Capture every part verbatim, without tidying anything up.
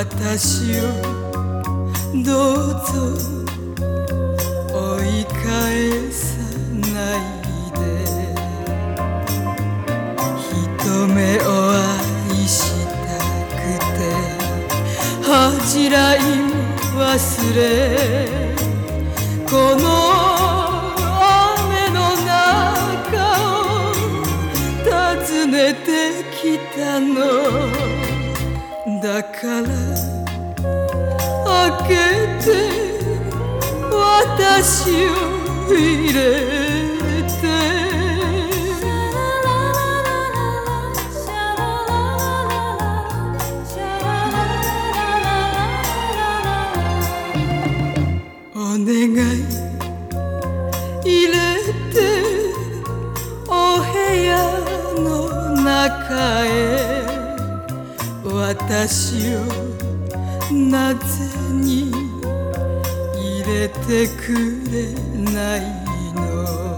私をどうぞ追い返さないで。一目お会いしたくて恥じらいも忘れ、この雨の中を訪ねてきたのだから、開けて私を入れて。お願い入れてお部屋の中へ、私をなぜに入れてくれないの。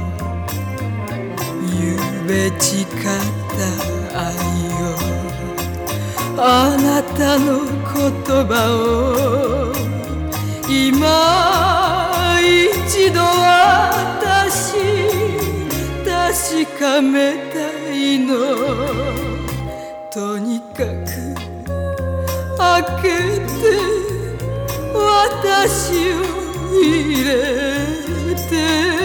ゆうべ誓った愛を、あなたの言葉を今一度私確かめたいの。とにかく開けて私を入れて。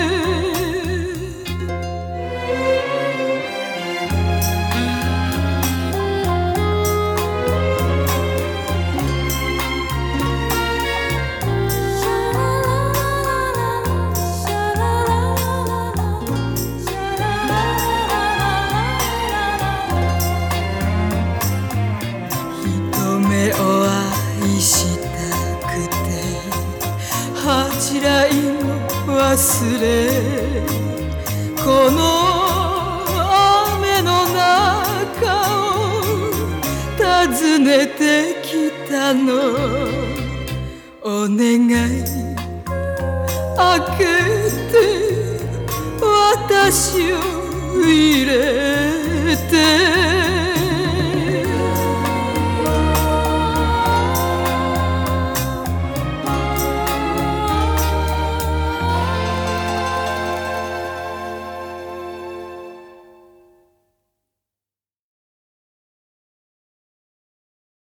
お会いしたくて恥じらいも忘れ、この雨の中を訪ねてきたの。お願い開けて私を入れて。